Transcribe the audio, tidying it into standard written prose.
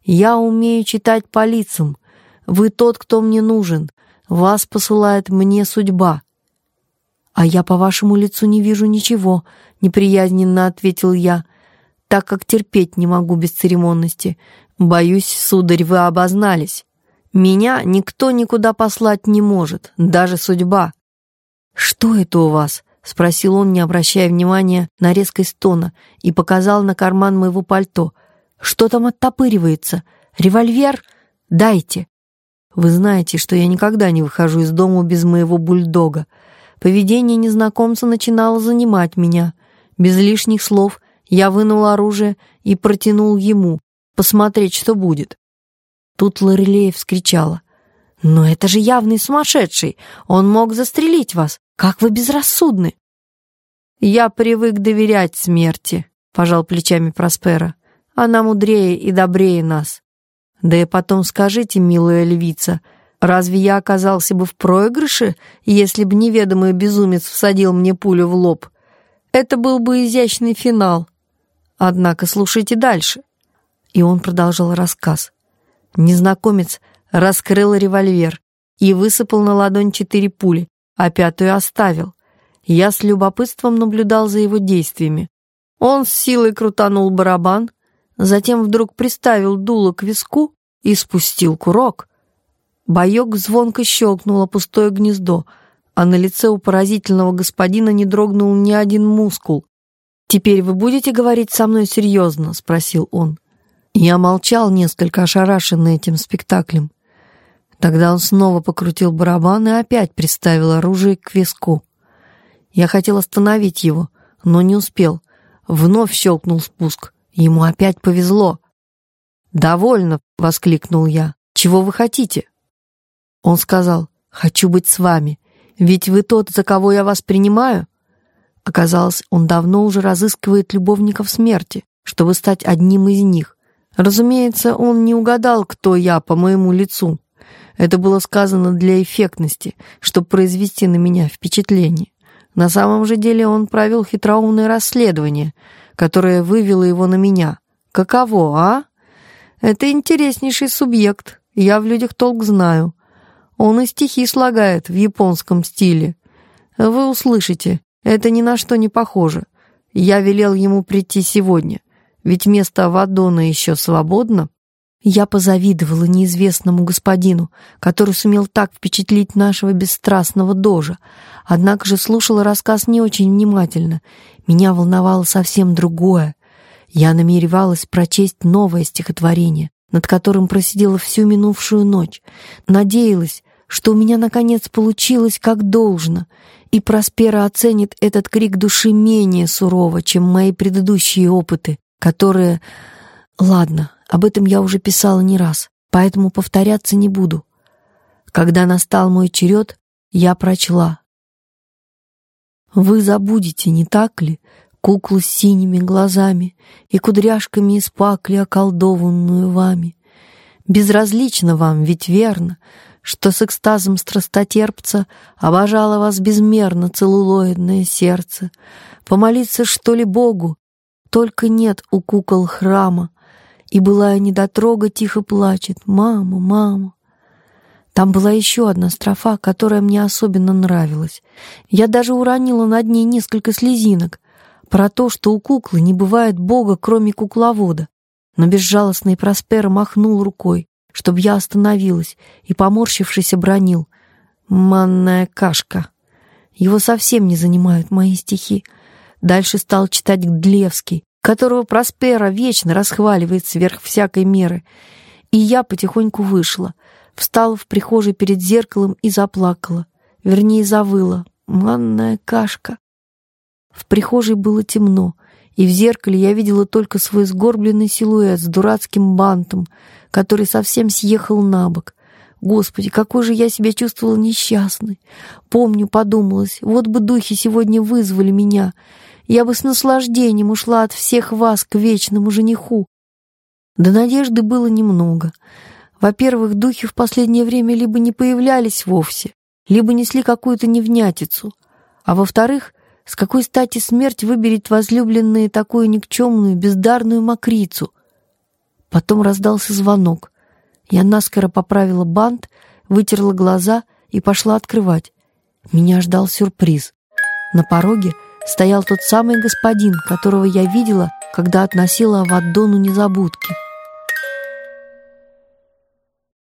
Я умею читать по лицам. Вы тот, кто мне нужен. Вас посылает мне судьба». «А я по вашему лицу не вижу ничего», — неприязненно ответил я, «так как терпеть не могу бесцеремонности. Боюсь, сударь, вы обознались. Меня никто никуда послать не может, даже судьба». «Что это у вас?» — спросил он, не обращая внимания на резкость тона, и показал на карман моего пальто. «Что там оттопыривается? Револьвер? Дайте». Вы знаете, что я никогда не выхожу из дома без моего бульдога. Поведение незнакомца начинало занимать меня. Без лишних слов я вынул оружие и протянул ему, посмотреть, что будет. Тут Лорелея вскричала: «Но это же явный сумасшедший! Он мог застрелить вас! Как вы безрассудны!» «Я привык доверять смерти», — пожал плечами Проспера. «Она мудрее и добрее нас. Да и потом скажите, милая львица, разве я оказался бы в проигрыше, если бы неведомый безумец всадил мне пулю в лоб? Это был бы изящный финал. Однако слушайте дальше». И он продолжал рассказ. Незнакомец раскрыл револьвер и высыпал на ладонь 4 пули, а 5-ю оставил. Я с любопытством наблюдал за его действиями. Он с силой крутанул барабан, затем вдруг приставил дуло к виску и спустил курок. Боек звонко щелкнул о пустое гнездо, а на лице у поразительного господина не дрогнул ни один мускул. «Теперь вы будете говорить со мной серьезно?» — спросил он. Я молчал, несколько ошарашенный этим спектаклем. Тогда он снова покрутил барабан и опять приставил оружие к виску. Я хотел остановить его, но не успел. Вновь щелкнул спуск. Ему опять повезло. «Довольно!» — воскликнул я. «Чего вы хотите?» Он сказал: «Хочу быть с вами. Ведь вы тот, за кого я вас принимаю». Оказалось, он давно уже разыскивает любовников смерти, чтобы стать одним из них. Разумеется, он не угадал, кто я по моему лицу. Это было сказано для эффектности, чтобы произвести на меня впечатление. На самом же деле он провел хитроумное расследование, которое вывело его на меня. Каково, а? Это интереснейший субъект, я в людях толк знаю. Он и стихи слагает в японском стиле. Вы услышите, это ни на что не похоже. Я велел ему прийти сегодня, ведь место Авадона еще свободно. Я позавидовала неизвестному господину, который сумел так впечатлить нашего бесстрастного дожа, однако же слушала рассказ не очень внимательно. Меня волновало совсем другое. Я намеревалась прочесть новое стихотворение, над которым просидела всю минувшую ночь. Надеялась, что у меня наконец получилось как должно, и Проспера оценит этот крик души менее сурово, чем мои предыдущие опыты, которые... Ладно, об этом я уже писала не раз, поэтому повторяться не буду. Когда настал мой черед, я прочла. «Вы забудете, не так ли, куклу с синими глазами и кудряшками из пакли, околдованную вами? Безразлично вам, ведь верно, что с экстазом страстотерпца обожало вас безмерно целлулоидное сердце. Помолиться, что ли, Богу? Только нет у кукол храма, и былая недотрога тихо плачет: «Мама, мама». Там была еще одна строфа, которая мне особенно нравилась. Я даже уронила над ней несколько слезинок, про то, что у куклы не бывает Бога, кроме кукловода. Но безжалостный Проспера махнул рукой, чтобы я остановилась, и, поморщившись, обронил: «Манная кашка». Его совсем не занимают мои стихи. Дальше стал читать Гдлевский, которого Проспера вечно расхваливает сверх всякой меры. И я потихоньку вышла, встала в прихожей перед зеркалом и заплакала. Вернее, завыла: «Манная кашка». В прихожей было темно, и в зеркале я видела только свой сгорбленный силуэт с дурацким бантом, который совсем съехал на бок. Господи, какой же я себя чувствовала несчастной. Помню, подумалось, вот бы духи сегодня вызвали меня, я бы с наслаждением ушла от всех вас к вечному жениху. Да надежды было немного. Во-первых, духи в последнее время либо не появлялись вовсе, либо несли какую-то невнятицу. А во-вторых, с какой стати смерть выберет возлюбленные такую никчемную, бездарную мокрицу? Потом раздался звонок. Я наскоро поправила бант, вытерла глаза и пошла открывать. Меня ждал сюрприз. На пороге стоял тот самый господин, которого я видела, когда относила Авадону незабудки.